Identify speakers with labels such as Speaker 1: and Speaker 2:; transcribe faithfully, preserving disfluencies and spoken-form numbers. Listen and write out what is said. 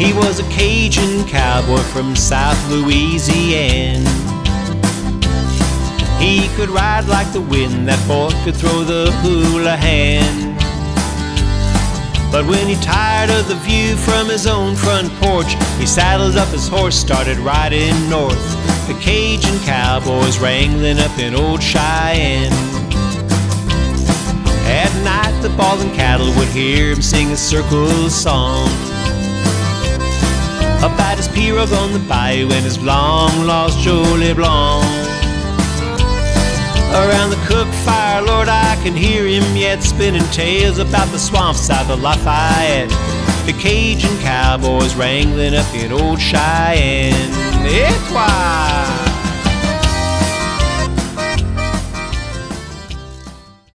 Speaker 1: He was a Cajun cowboy from South Louisiana. He could ride like the wind, that boy could throw the hula hand. But when he tired of the view from his own front porch, he saddled up his horse, started riding north. The Cajun cowboys wrangling up in old Cheyenne. At night the bawling cattle would hear him sing a circle song about his pirogue on the bayou and his long-lost Jolie Blanc. Around the cook fire, Lord, I can hear him yet spinning tales about the swamps south of Lafayette. The Cajun cowboys wrangling up in old Cheyenne. It's why